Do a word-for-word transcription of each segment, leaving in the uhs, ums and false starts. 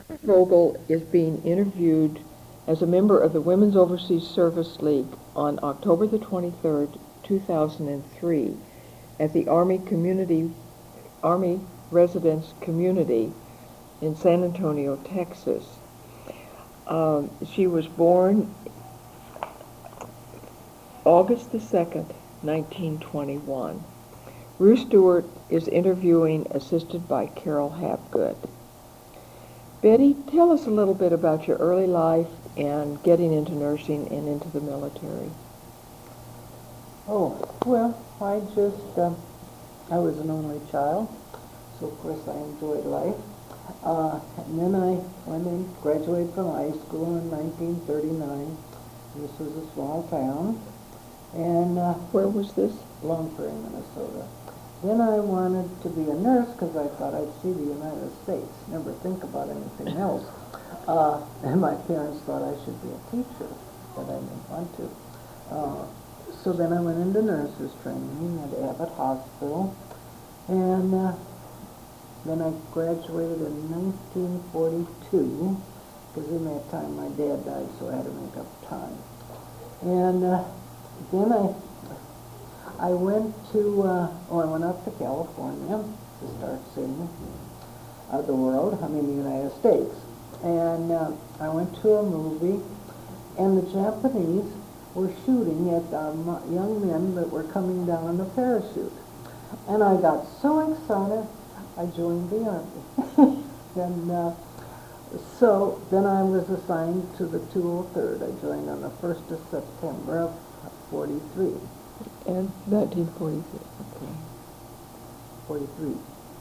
Vogel is being interviewed as a member of the Women's Overseas Service League on October the twenty-third, two thousand three, at the Army Community Army Residence Community in San Antonio, Texas. Um, she was born August the second, nineteen twenty-one. Ruth Stewart is interviewing, assisted by Carol Hapgood. Betty, tell us a little bit about your early life and getting into nursing and into the military. Oh, well, I just, uh, I was an only child, so of course I enjoyed life. Uh, and then I went and graduated from high school in nineteen thirty-nine. This was a small town. And uh, Where was this? Long Prairie, Minnesota. Then I wanted to be a nurse because I thought I'd see the United States, never think about anything else. Uh, and my parents thought I should be a teacher, but I didn't want to. Uh, so then I went into nurses training at Abbott Hospital, and uh, then I graduated in nineteen forty-two, because in that time my dad died, so I had to make up time. And uh, then I I went to, uh, oh, I went up to California to start seeing uh, the world, I mean the United States. And uh, I went to a movie, and the Japanese were shooting at um, young men that were coming down in a parachute. And I got so excited, I joined the Army. and uh, so then I was assigned to the two oh third. I joined on the first of September of forty-three. And nineteen forty-three. Okay. forty-three.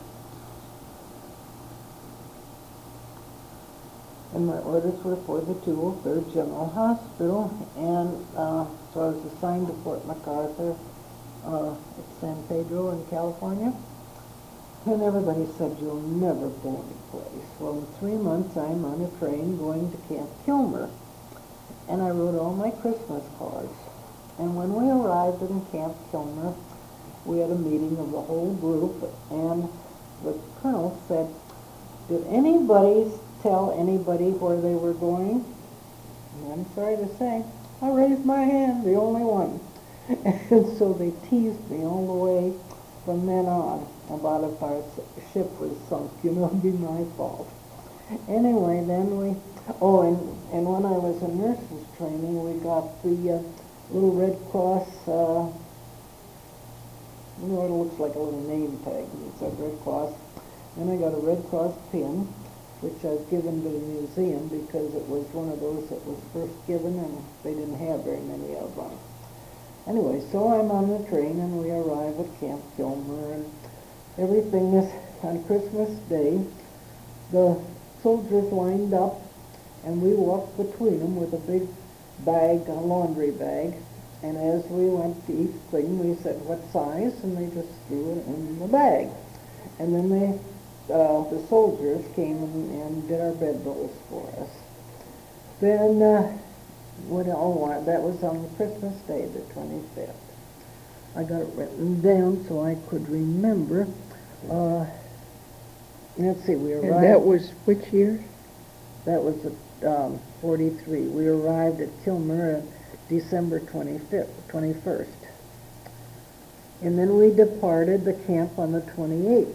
And my orders were for the two oh third General Hospital, and uh, so I was assigned to Fort MacArthur uh, at San Pedro in California. And everybody said, you'll never go anyplace. Well, in three months, I'm on a train going to Camp Kilmer, and I wrote all my Christmas cards. And when we arrived in Camp Kilmer, we had a meeting of the whole group, and the colonel said, did anybody tell anybody where they were going? And I'm sorry to say, I raised my hand, the only one. And so they teased me all the way from then on about if our ship was sunk, you know, it'd be my fault. Anyway, then we, oh, and, and when I was in nurses training, we got the uh, little Red Cross, uh, you know, it looks like a little name tag. It said Red Cross. Then I got a Red Cross pin, which I've given to the museum because it was one of those that was first given and they didn't have very many of them. Anyway, so I'm on the train and we arrive at Camp Kilmer, and everything is on Christmas Day. The soldiers lined up and we walked between them with a big bag, a laundry bag, and as we went to each thing we said what size, and they just threw it in the bag. And then they, uh, the soldiers came and, and did our bedrolls for us. Then, uh, what, oh, that was on Christmas Day, the twenty-fifth. I got it written down so I could remember. Uh, let's see, we arrived. And that was which year? That was at um, forty-three. We arrived at Kilmer on December twenty-fifth, twenty-first. And then we departed the camp on the twenty-eighth.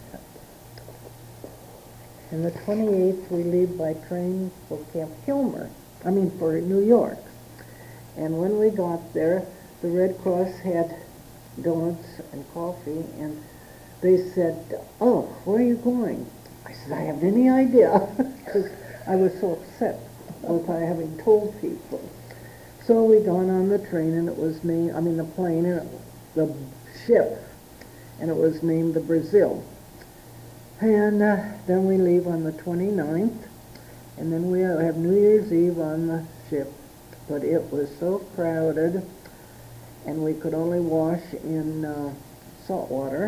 And the twenty-eighth we leave by train for Camp Kilmer. I mean for New York. And when we got there, the Red Cross had donuts and coffee, and they said, oh, where are you going? I said, I haven't any idea, because I was so upset with my having told people. So we got on the train, and it was named, I mean the plane, and it, the ship, and it was named the Brazil. And uh, then we leave on the twenty-ninth, and then we have New Year's Eve on the ship. But it was so crowded, and we could only wash in uh, salt water,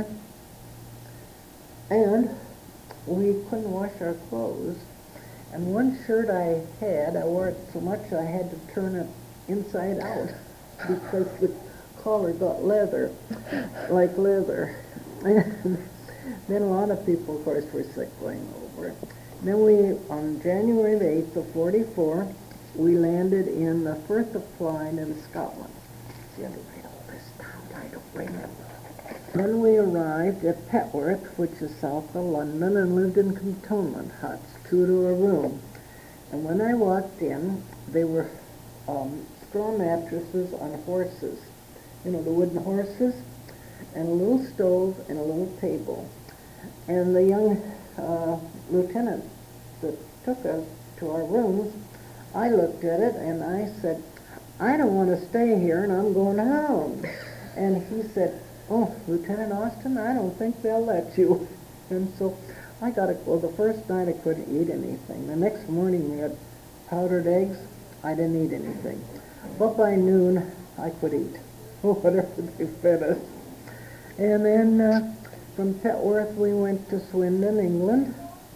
and we couldn't wash our clothes. And one shirt I had, I wore it so much I had to turn it inside out because the collar got leather, like leather. And then a lot of people, of course, were sick going over. Then we, on January the eighth of forty-four, we landed in the Firth of Clyde in Scotland. See, I don't know this down, I don't bring it. Then we arrived at Petworth, which is south of London, and lived in cantonment huts, two to a room. And when I walked in, they were um, straw mattresses on horses, you know, the wooden horses, and a little stove and a little table. And the young uh, lieutenant that took us to our rooms, I looked at it and I said, I don't want to stay here and I'm going home. And he said, oh, Lieutenant Austin, I don't think they'll let you. And so I got it. Well, the first night I couldn't eat anything. The next morning we had powdered eggs. I didn't eat anything. But by noon, I could eat whatever they fed us. And then uh, from Petworth, we went to Swindon, England.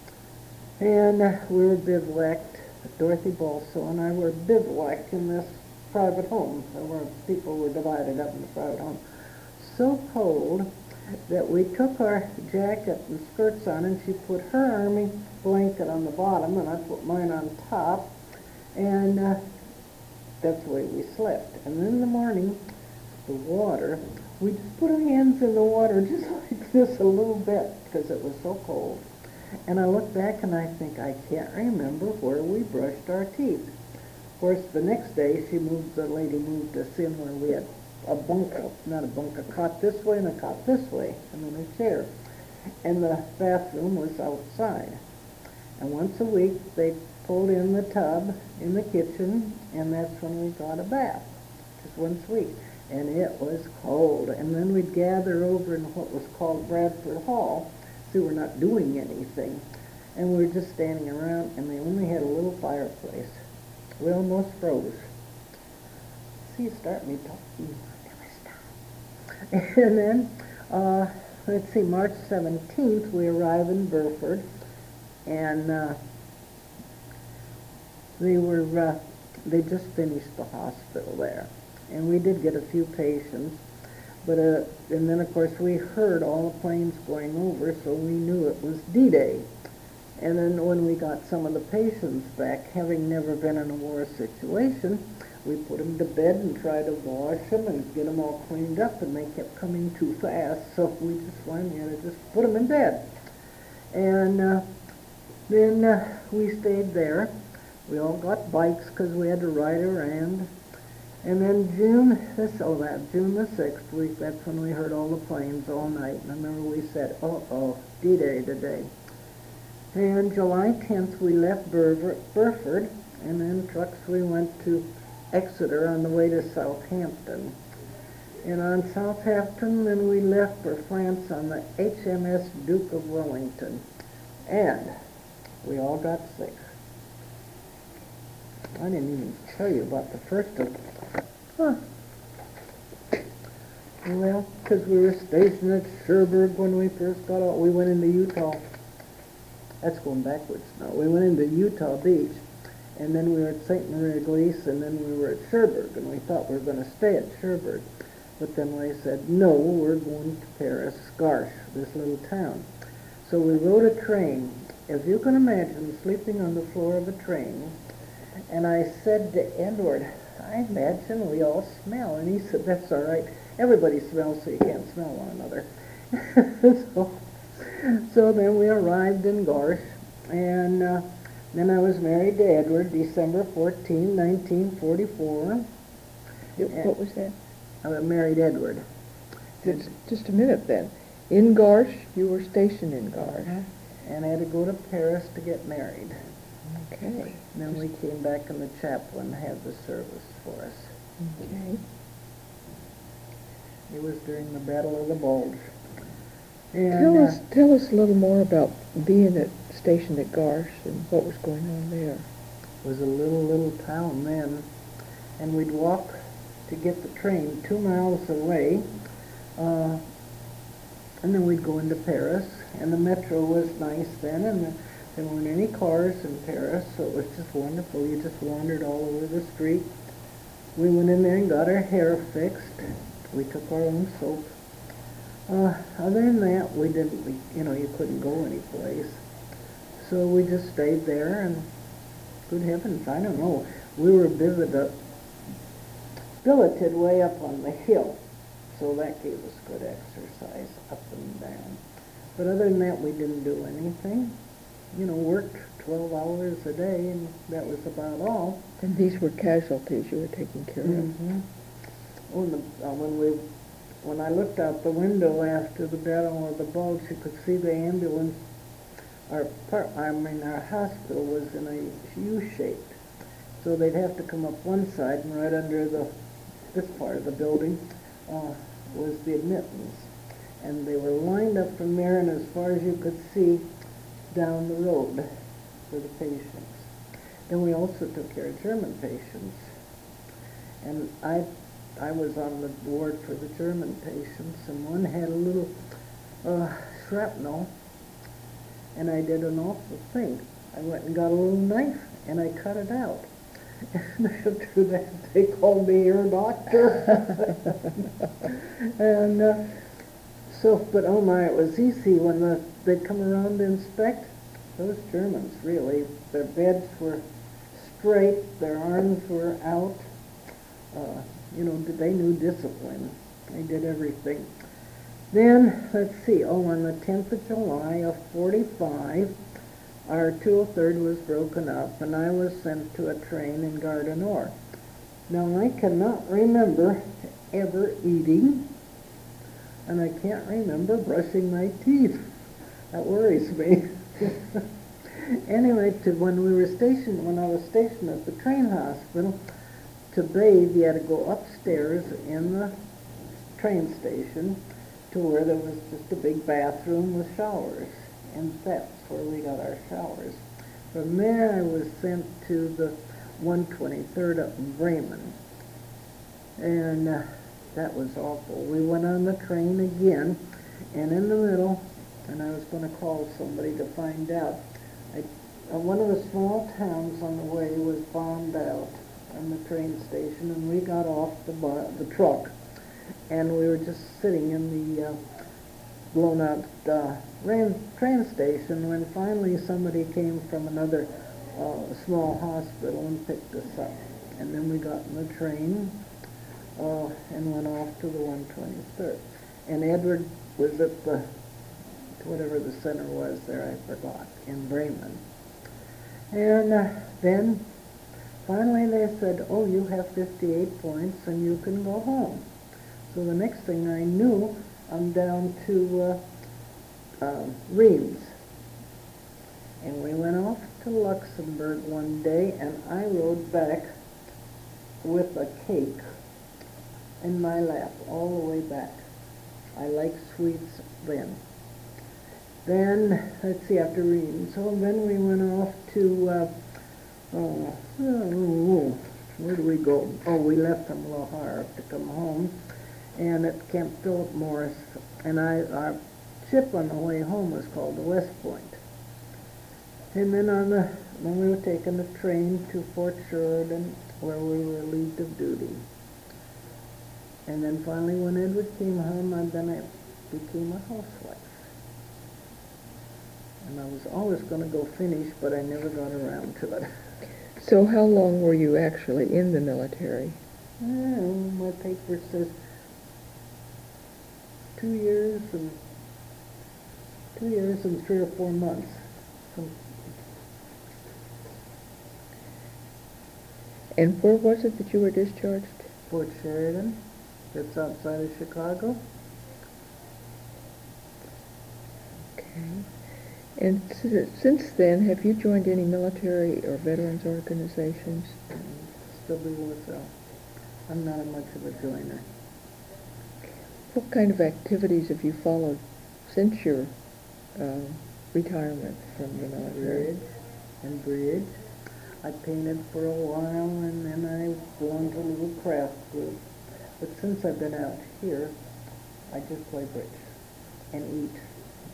And uh, we were bivouacked. Dorothy Balso and I were bivouacked in this private home. There were people were divided up in the private home. So cold that we took our jacket and skirts on, and she put her army blanket on the bottom, and I put mine on top, and uh, that's the way we slept. And then in the morning, the water, we just put our hands in the water just like this a little bit because it was so cold. And I look back and I think, I can't remember where we brushed our teeth. Of course, the next day, she moved, the lady moved us in where we had a bunk, not a bunk, a cot this way and a cot this way, and then a chair. And the bathroom was outside. And once a week, they pulled in the tub in the kitchen, and that's when we got a bath, just once a week. And it was cold. And then we'd gather over in what was called Bradford Hall. See, we're not doing anything. And we were just standing around, and they only had a little fireplace. We almost froze. See, you start me talking. And then, uh, let's see, March seventeenth, we arrive in Burford, and uh, they were, uh, they just finished the hospital there. And we did get a few patients, but, uh, and then of course we heard all the planes going over, so we knew it was D-Day. And then when we got some of the patients back, having never been in a war situation, we put them to bed and tried to wash them and get them all cleaned up, and they kept coming too fast, so we just finally had to just put them in bed. And uh, then uh, we stayed there. We all got bikes because we had to ride around. And then June, this, oh, that, June the sixth, we, that's when we heard all the planes all night. And I remember we said, uh-oh, D-Day today. And July tenth, we left Bur- Burford, and then trucks we went to Exeter on the way to Southampton. And on Southampton, then we left for France on the H M S Duke of Wellington. And we all got sick. I didn't even tell you about the first of them. Huh. Well, because we were stationed at Cherbourg when we first got out. We went into Utah. That's going backwards now. We went into Utah Beach, and then we were at Saint Marie Glisse, and then we were at Cherbourg, and we thought we were going to stay at Cherbourg. But then they said, no, we're going to Paris, Garches, this little town. So we rode a train. As you can imagine, sleeping on the floor of a train, and I said to Edward, I imagine we all smell. And he said, that's all right. Everybody smells, so you can't smell one another. so, so then we arrived in Garches, and uh, then I was married to Edward December fourteenth, nineteen forty-four. What was that? I married Edward. Just, just a minute then. In Garches, you were stationed in Garches. Uh-huh. And I had to go to Paris to get married. Okay. And then we came back, and the chaplain had the service for us. Okay. It was during the Battle of the Bulge. And, Tell uh, us, tell us a little more about being at, stationed at Garches and what was going on there. It was a little, little town then, and we'd walk to get the train two miles away, uh, and then we'd go into Paris, and the metro was nice then, and the, there weren't any cars in Paris, so it was just wonderful. You just wandered all over the street. We went in there and got our hair fixed. We took our own soap. Uh, other than that, we didn't, we, you know, you couldn't go anyplace. so we just stayed there, and good heavens, I don't know. We were billeted, billeted way up on the hill, so that gave us good exercise up and down. But other than that, we didn't do anything. You know, worked twelve hours a day, and that was about all. And these were casualties you were taking care of. Mm-hmm. When, the, uh, when we, when I looked out the window after the battle of the Bulge, you could see the ambulance. Our part, I mean, our hospital was in a U-shaped, so they'd have to come up one side, and right under the this part of the building uh, was the admittance, and they were lined up from there, and as far as you could see, down the road for the patients. Then we also took care of German patients, and I I was on the ward for the German patients, and one had a little uh, shrapnel, and I did an awful thing. I went and got a little knife, and I cut it out. And after that, they called the ear doctor. and uh, so, but oh my, it was easy when the, they'd come around to inspect. Those Germans, really, their beds were straight, their arms were out. Uh, you know, they knew discipline. They did everything. Then, let's see, oh, on the tenth of July of forty-five, our two oh third was broken up, and I was sent to a train in Gare Nord. Now, I cannot remember ever eating, and I can't remember brushing my teeth. That worries me. Anyway, to when we were stationed, when I was stationed at the train hospital, to bathe, you had to go upstairs in the train station to where there was just a big bathroom with showers, and that's where we got our showers. From there, I was sent to the one twenty-third up in Bremen, and uh, that was awful. We went on the train again, and in the middle, and I was going to call somebody to find out, I, uh, one of the small towns on the way was bombed out on the train station, and we got off the, bar, the truck, and we were just sitting in the uh, blown out uh, rain, train station when finally somebody came from another uh, small hospital and picked us up. And then we got in the train uh, and went off to the one twenty-third. And Edward was at the, whatever the center was there, I forgot, in Bremen. And uh, then finally they said, oh, you have fifty-eight points and you can go home. So the next thing I knew, I'm down to uh, uh, Reims. And we went off to Luxembourg one day, and I rode back with a cake in my lap all the way back. I like sweets then. Then, let's see, after Reims, so then we went off to, uh, oh, oh, where do we go? Oh, we left from Le Havre to come home, and at Camp Philip Morris, and I, our ship on the way home was called the West Point. And then on the, when we were taking the train to Fort Sheridan, where we were relieved of duty. And then finally when Edward came home, and then I became a housewife. And I was always going to go finish, but I never got around to it. So how long were you actually in the military? Oh, my paper says two years and two years and three or four months. Some, And where was it that you were discharged? Fort Sheridan. That's outside of Chicago. Okay. And s- since then, have you joined any military or veterans organizations? Still be with uh, I'm not much of a joiner. What kind of activities have you followed since your uh, retirement from the military? Bridge and bridge. I painted for a while, and then I belonged to a little craft group. But since I've been out here, I just play bridge and eat.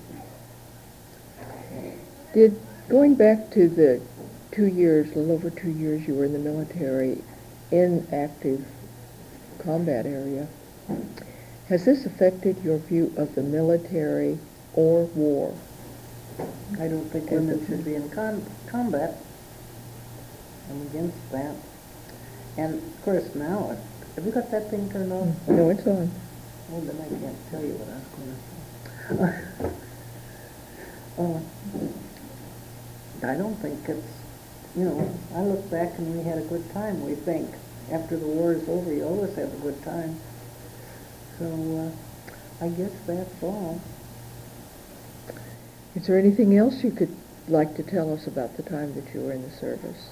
Did, going back to the two years, a little over two years you were in the military, in active combat area, has this affected your view of the military or war? I don't think As women a- should be in con- combat. I'm against that. And of course now, it- have you got that thing turned on? No, it's on. Well, then I can't tell you what I was going to say. uh, I don't think it's, you know, I look back and we had a good time, we think. After the war is over, you always have a good time. So uh, I guess that's all. Is there anything else you could like to tell us about the time that you were in the service?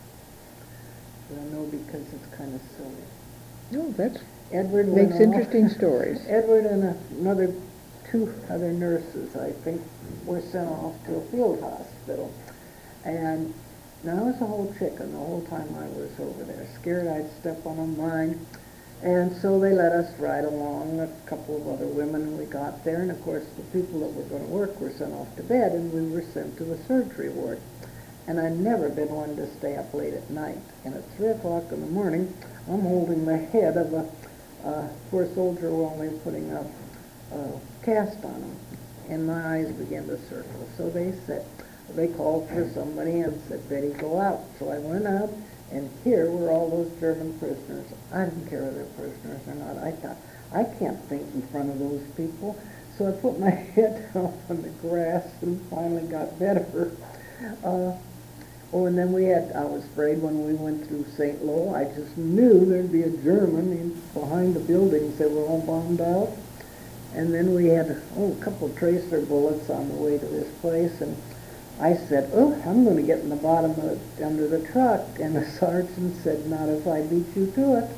Well, no, because it's kind of silly. No, that's Edward went makes off- interesting stories. Edward and another two other nurses, I think, were sent off to a field hospital. And now I was a whole chicken the whole time I was over there, scared I'd step on a mine. And so they let us ride along, a couple of other women, and we got there. And of course, the people that were going to work were sent off to bed, and we were sent to the surgery ward. And I'd never been one to stay up late at night. And at three o'clock in the morning, I'm holding the head of a uh, poor soldier while they're putting a, a cast on him. And my eyes began to circle. So they said, they called for somebody and said, Betty, go out. So I went out, and here were all those German prisoners. I didn't care whether they're prisoners or not. I thought, I can't think in front of those people. So I put my head down on the grass and finally got better. Uh, oh, and then we had, I was afraid when we went through Saint Lo, I just knew there'd be a German in, behind the buildings that were all bombed out. And then we had, oh, a couple of tracer bullets on the way to this place, and I said, oh, I'm going to get in the bottom of it, under the truck. And the sergeant said, not if I beat you to it.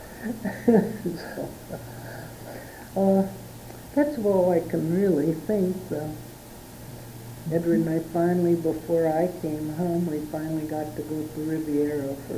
so, uh, that's all I can really think. Uh, Edward and I finally, before I came home, we finally got to go to Riviera for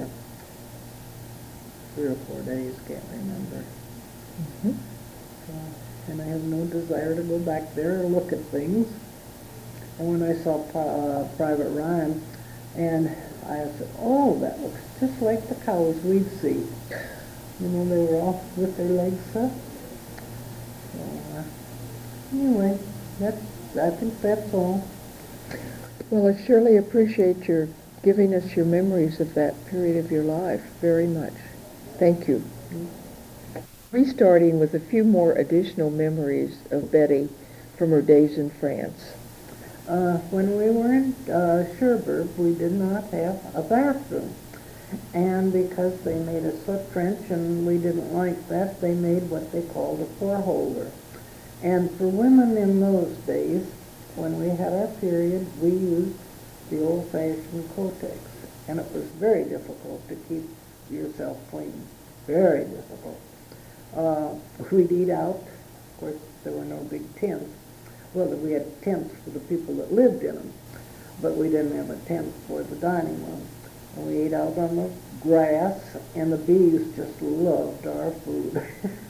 three or four days, can't remember. Mm-hmm. Uh, and I have no desire to go back there or look at things. And when I saw uh, Private Ryan, and I said, oh, that looks just like the cows we'd see. You know, they were off with their legs up. So, uh, anyway, that's, I think that's all. Well, I surely appreciate your giving us your memories of that period of your life very much. Thank you. Restarting with a few more additional memories of Betty from her days in France. Uh, when we were in uh, Cherbourg, we did not have a bathroom. And because they made a soot trench and we didn't like that, they made what they called a four-holder. And for women in those days, when we had our period, we used the old-fashioned Kotex. And it was very difficult to keep yourself clean. Very difficult. Uh, we'd eat out. Of course, there were no big tents. Well, we had tents for the people that lived in them, but we didn't have a tent for the dining room. And we ate out on the grass, and the bees just loved our food.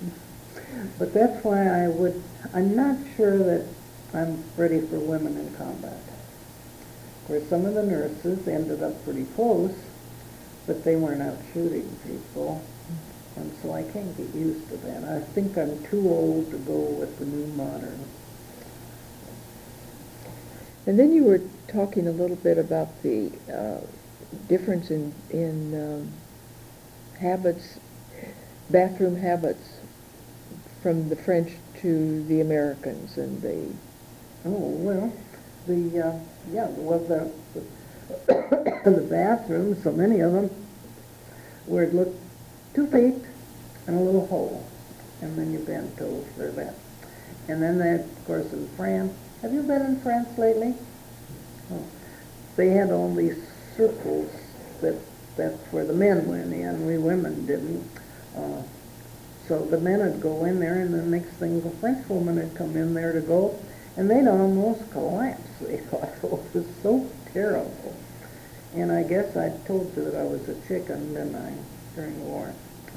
But that's why I would, I'm not sure that I'm ready for women in combat. Of course, some of the nurses ended up pretty close, but they weren't out shooting people. And so I can't get used to that. I think I'm too old to go with the new modern. And then you were talking a little bit about the uh, difference in, in um, habits, bathroom habits from the French to the Americans and the... Oh, well, the, uh, yeah, well, the, the, the bathrooms, so many of them, where it looked two feet and a little hole, and then you bent over that. And then that, of course, in France, have you been in France lately? Oh. They had all these circles that that's where the men went in. We women didn't. Uh, so the men would go in there, and the next thing, the French woman would come in there to go, and they'd almost collapse. They thought, oh, it was so terrible. And I guess I told you that I was a chicken, didn't I, during the war?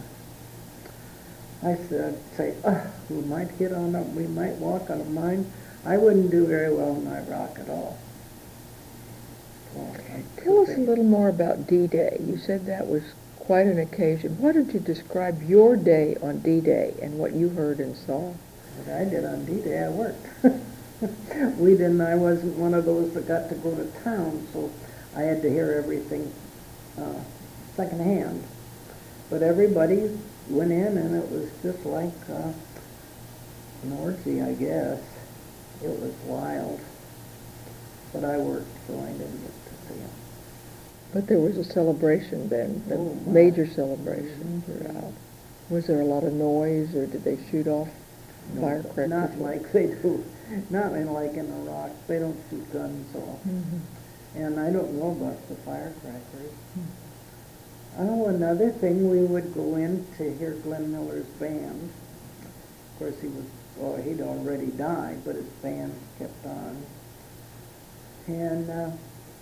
I said, say, oh, we might hit on a, we might walk on a mine. I wouldn't do very well in Iraq at all. Well, Tell us a little more about D-Day. You said that was quite an occasion. Why don't you describe your day on D-Day and what you heard and saw? What I did on D-Day, I worked. We didn't, I wasn't one of those that got to go to town, so I had to hear everything uh, secondhand. But everybody went in, and it was just like uh, an orgy, I guess. It was wild. But I worked, so I didn't get to see them. But there was a celebration then, a Oh, my. major celebration Mhm. throughout. Was there a lot of noise, or did they shoot off No, firecrackers? Not like they do, not in, like in Iraq. They don't shoot guns off. Mhm. And I don't know about the firecrackers. Oh, another thing, we would go in to hear Glenn Miller's band. Of course, he was, well, he'd already died, but his band kept on. And uh,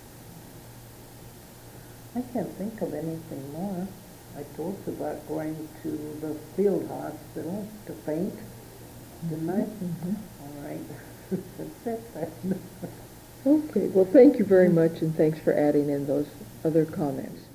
I can't think of anything more. I told you about going to the field hospital to faint, didn't I? Mhm. All right. That's it then. Okay, well, thank you very much, and thanks for adding in those other comments.